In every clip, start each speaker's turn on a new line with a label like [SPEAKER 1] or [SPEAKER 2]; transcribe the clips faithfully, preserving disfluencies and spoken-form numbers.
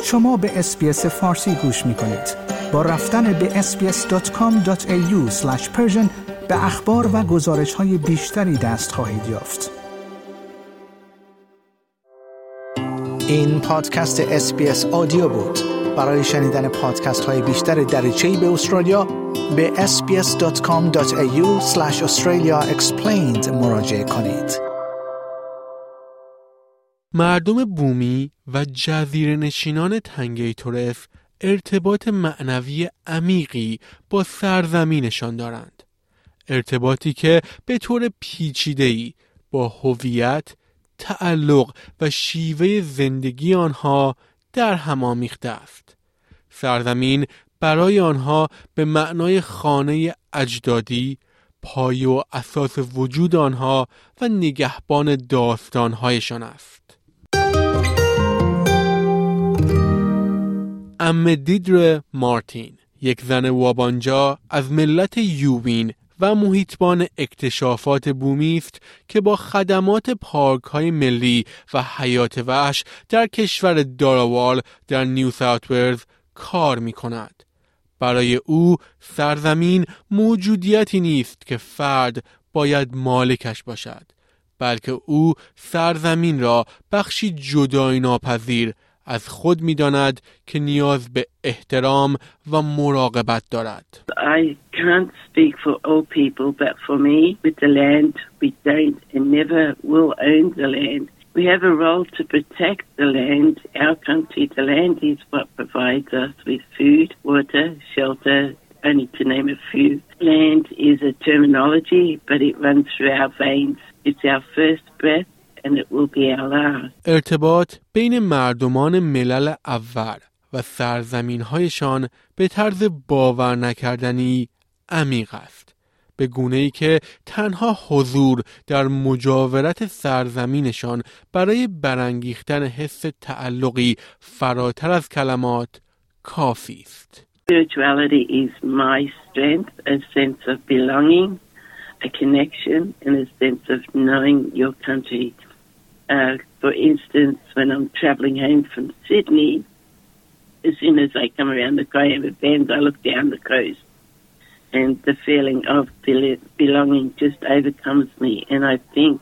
[SPEAKER 1] شما به اس‌بی‌اس فارسی گوش می‌کنید. با رفتن به اس بی اس دات کام دات ای یو اسلش پرشن به اخبار و گزارش‌های بیشتری دست خواهید یافت. این پادکست اس بی اس آدیو بود. برای شنیدن پادکست‌های بیشتر دریچه‌ای به استرالیا به اس بی اس دات کام دات ای یو اسلش استرالیا اکسپلیند مراجعه کنید.
[SPEAKER 2] مردم بومی و جزیره‌نشینان تنگه تورس ارتباط معنوی عمیقی با سرزمینشان دارند. ارتباطی که به طور پیچیده‌ای با هویت، تعلق و شیوه زندگی آنها در هم آمیخته است. سرزمین برای آنها به معنای خانه اجدادی، پایه و اساس وجود آنها و نگهبان داستان‌هایشان است. ام دیدر مارتین، یک زن وابانجا از ملت یووین و محیطبان اکتشافات بومی است که با خدمات پارک‌های ملی و حیات وحش در کشور داراوال در نیو ساوت ولز کار می‌کند. برای او سرزمین موجودیتی نیست که فرد باید مالکش باشد، بلکه او سرزمین را بخشی جدای ناپذیر از خود می‌داند که نیاز به احترام و مراقبت دارد.
[SPEAKER 3] I can't speak for all people, but for me, with the land, we don't and never will own the land. We have a role to protect the land, our country. The land is what provides us with food, water, shelter, only to name a few. Land is a terminology, but it runs through our veins. It's our first breath. And it will be our last.
[SPEAKER 2] ارتباط بین مردمان ملل اول و سرزمین‌هایشان به طرز باور نکردنی عمیق است، به گونه‌ای که تنها حضور در مجاورت سرزمینشان برای برانگیختن حس تعلقی فراتر از کلمات کافی است.
[SPEAKER 3] Spirituality is my strength, a sense of belonging, a connection, and a sense of knowing your country. Uh, for instance, when I'm travelling home from Sydney, as soon as I come around the Coyote Bend, I look down the coast, and the feeling of belonging just overcomes me, and I think,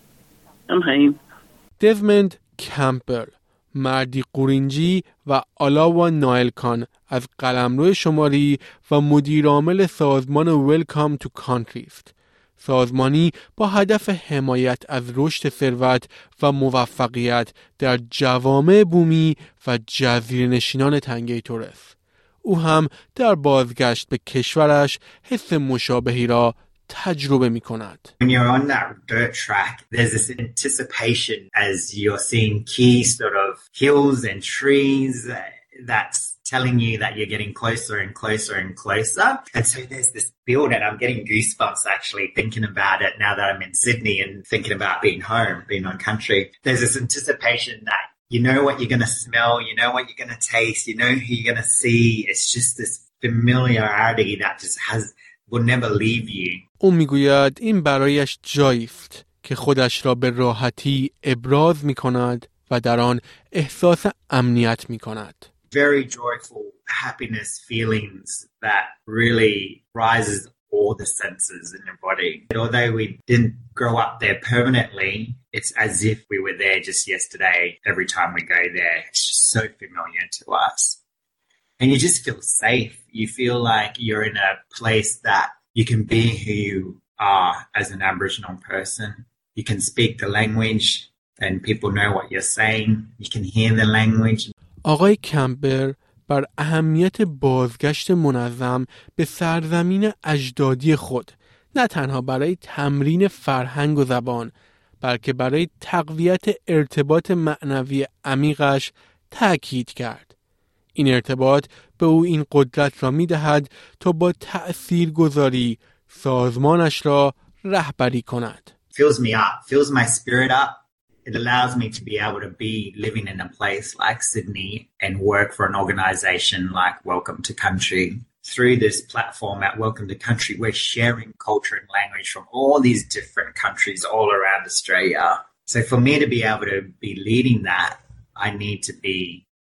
[SPEAKER 3] I'm home.
[SPEAKER 2] دزموند کمپبل، مردی قورینجی و آلاوا نایلکان از قلمرو شماری و مدیرعامل سازمان ویلکام تو کانتری است. سازمانی با هدف حمایت از رشد ثروت و موفقیت در جوامع بومی و جزیره‌نشینان تنگه تورس. او هم در بازگشت به کشورش حس مشابهی را تجربه می کند.
[SPEAKER 4] When you're on that dirt track, there's this anticipation as you're seeing key sort of hills and trees that's telling you that you're getting closer and closer and closer. And so there's this build, and I'm getting goosebumps actually thinking about it now that I'm in Sydney and thinking about being home, being on country. There's this anticipation that you know what you're going to smell, you know what you're going to taste, you know who you're going to see. It's just this familiarity that just has, will never leave you.
[SPEAKER 2] او میگوید این برایش جایی است که خودش را به راحتی ابراز می‌کند و در آن احساس امنیت می‌کند.
[SPEAKER 4] Very joyful happiness feelings that really rises all the senses in your body. Although we didn't grow up there permanently, it's as if we were there just yesterday. Every time we go there, it's just so familiar to us. And you just feel safe. You feel like you're in a place that you can be who you are as an Aboriginal person. You can speak the language and people know what you're saying. You can hear the language.
[SPEAKER 2] آقای کمپبل بر اهمیت بازگشت منظم به سرزمین اجدادی خود نه تنها برای تمرین فرهنگ و زبان بلکه برای تقویت ارتباط معنوی عمیقش تأکید کرد. این ارتباط به او این قدرت را می دهد تا با تأثیرگذاری سازمانش را رهبری کند.
[SPEAKER 4] Fills me up, fills my spirit up. It allows me to be able to be living in a place like Sydney and work for an organisation like Welcome to Country. Through this platform at Welcome to Country, we're sharing culture and language from all these different countries all around Australia. So for me to be able to be leading that, I need to be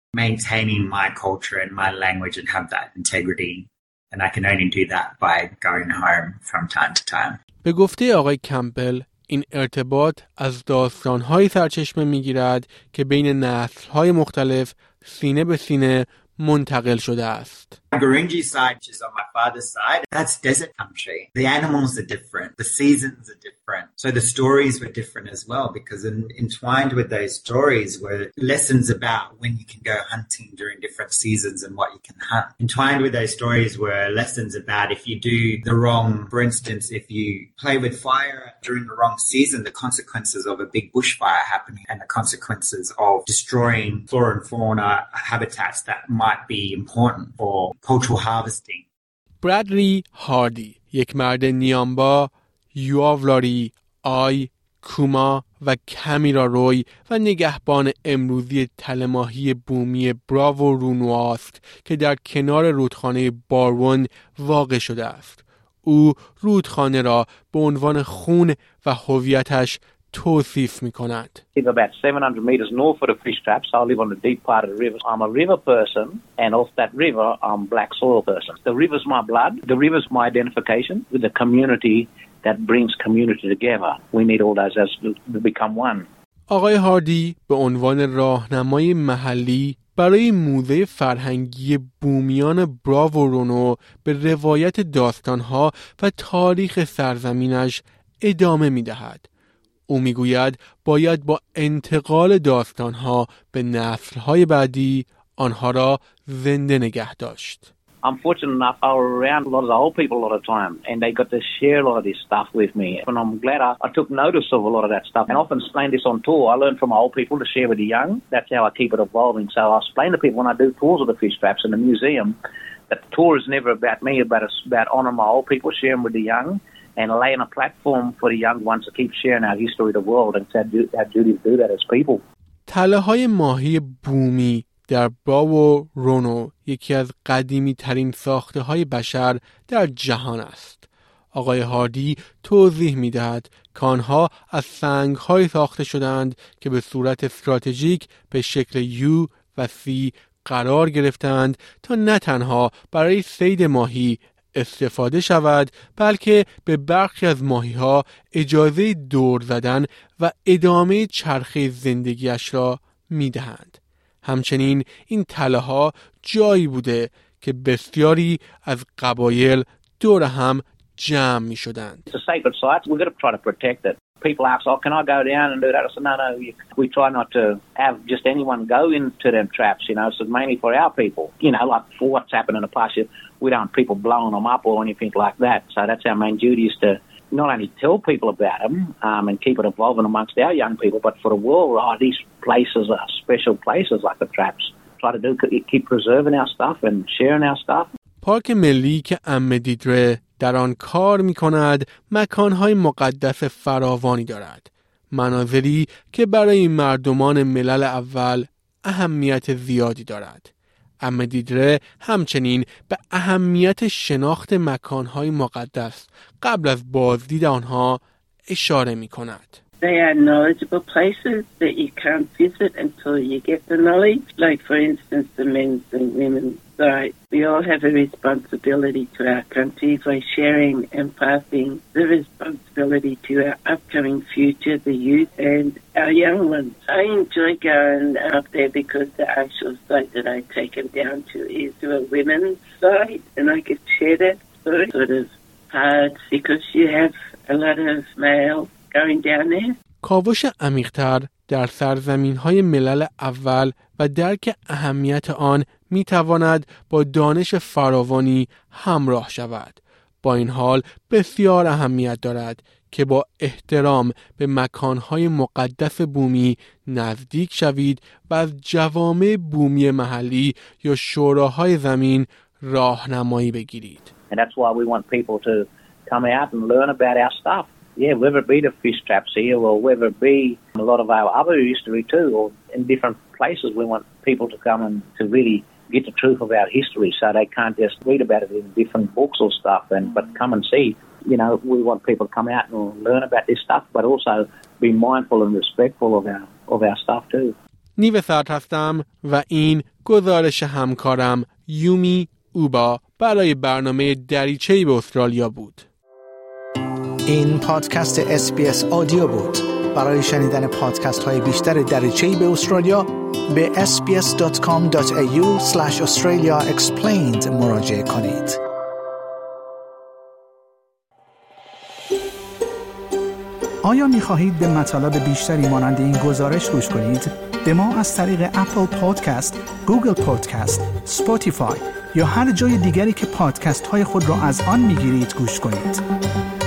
[SPEAKER 4] maintaining my culture and my language and have that integrity. And I can only do that by going home from time to time.
[SPEAKER 2] به گفته آقای کمپبل، این ارتباط از داستان‌های سرچشمه می‌گیرد که بین نسل‌های مختلف سینه به سینه منتقل شده است.
[SPEAKER 4] Gurunji side, which is on my father's side, that's desert country. The animals are different. The seasons are different. So the stories were different as well, because in, entwined with those stories were lessons about when you can go hunting during different seasons and what you can hunt. Entwined with those stories were lessons about if you do the wrong, for instance, if you play with fire during the wrong season, the consequences of a big bushfire happening and the consequences of destroying flora and fauna habitats that might be important for cultural harvesting.
[SPEAKER 2] برادلی هاردی، یک مرد نیامبا، یواولاری، آی، کوما و کمیرا روی و نگهبان امروزی تله‌ماهی بومی براو رونوا است که در کنار رودخانه بارون واقع شده است. او رودخانه را به عنوان خون و هویتش توصیف می کند.
[SPEAKER 5] About seven hundred meters north of the fish traps, I live on the deep part of the river. I'm a river person, and off that river, I'm black soil person. The river's my blood. The river's my identification with the community that brings community together. We need all those as to become one.
[SPEAKER 2] آقای هاردی به عنوان راهنمای محلی برای موزه فرهنگی بومیان براو رونو به روایت داستانها و تاریخ سرزمینش ادامه می دهد. او میگوید باید با انتقال داستانها به نسل‌های بعدی آنها را زنده نگه داشت.
[SPEAKER 5] I'm fortunate enough I was around a lot of the old people a lot of time, and they got to share a lot of this stuff with me. And I'm glad I, I took notice of a lot of that stuff. And I often explain this on tour. I learn from old people to share with the young. That's how I keep it evolving. So I explain to people when I do tours of the fish traps in the museum that the tour is never about me, but it's about honouring my old people, sharing with the young, and laying a platform for the young ones to keep sharing our history of the world, and it's our duty to do that as people.
[SPEAKER 2] تله‌های ماهی بومی در براو رونو یکی از قدیمی ترین ساخته های بشر در جهان است. آقای هاردی توضیح می دهد که آنها از سنگ های ساخته شدند که به صورت استراتژیک به شکل یو و سی قرار گرفتند تا نه تنها برای صید ماهی استفاده شود، بلکه به برخی از ماهی‌ها اجازه دور زدن و ادامه چرخه زندگیش را می‌دهند. همچنین این تله‌ها جایی بوده که بسیاری از قبایل دور هم جمع می‌شدند.
[SPEAKER 5] It's a sacred site. We've got to try to protect it. People ask, oh, can I go down and do that? I said, no, no, we try not to have just anyone go into them traps, you know, so it's mainly for our people. You know, like for what's happened in the past, we don't want people blowing them up or anything like that. So that's our main duty, is to not only tell people about them um, and keep it evolving amongst our young people, but for the world, oh, these places are special places like the traps. Try to do, keep preserving our stuff and sharing our stuff.
[SPEAKER 2] پارک ملی که ام دیدره در آن کار می کند مکانهای مقدس فراوانی دارد. مناظری که برای مردمان ملل اول اهمیت زیادی دارد. ام دیدره همچنین به اهمیت شناخت مکانهای مقدس قبل از بازدید آنها اشاره می کند.
[SPEAKER 3] They are knowledgeable places that you can't visit until you get the knowledge. Like, for instance, the men's and women's side. We all have a responsibility to our country by sharing and passing the responsibility to our upcoming future, the youth and our young ones. I enjoy going up there because the actual site that I take them down to is to a women's site, and I could share that story. Sort of hard because you have a lot of males going down there.
[SPEAKER 2] کاوش عمیق‌تر در سرزمین‌های ملل اول و درک اهمیت آن می‌تواند با دانش فراوانی همراه شود. با این حال بسیار اهمیت دارد که با احترام به مکان‌های مقدس بومی نزدیک شوید و از جوامع بومی محلی یا شوراهای زمین راهنمایی بگیرید.
[SPEAKER 5] And that's why we want people to come out and learn about our stuff. Yeah, whether it be the fish traps here or whether it be a lot of our other history too, or in different places, we want people to come and to really get the truth of our history, so they can't just read about it in different books or stuff, and but come and see. You know, we want people to come out and learn about this stuff, but also be mindful and respectful of our of our stuff too.
[SPEAKER 2] نیو سرد هستم و این گزارش همکارم یومی اوبا برای برنامه دریچه‌ای به استرالیا بود.
[SPEAKER 1] این پادکست اس بی اس آدیو بود. برای شنیدن پادکست های بیشتر دریچه‌ای به استرالیا به اس بی اس دات کام دات ای یو اسلش استرالیا اکسپلیند مراجعه کنید. آیا می خواهید به مطالب بیشتری مانند این گزارش گوش کنید؟ به ما از طریق اپل پادکست، گوگل پادکست، اسپاتیفای یا هر جای دیگری که پادکست های خود را از آن می گیرید گوش کنید.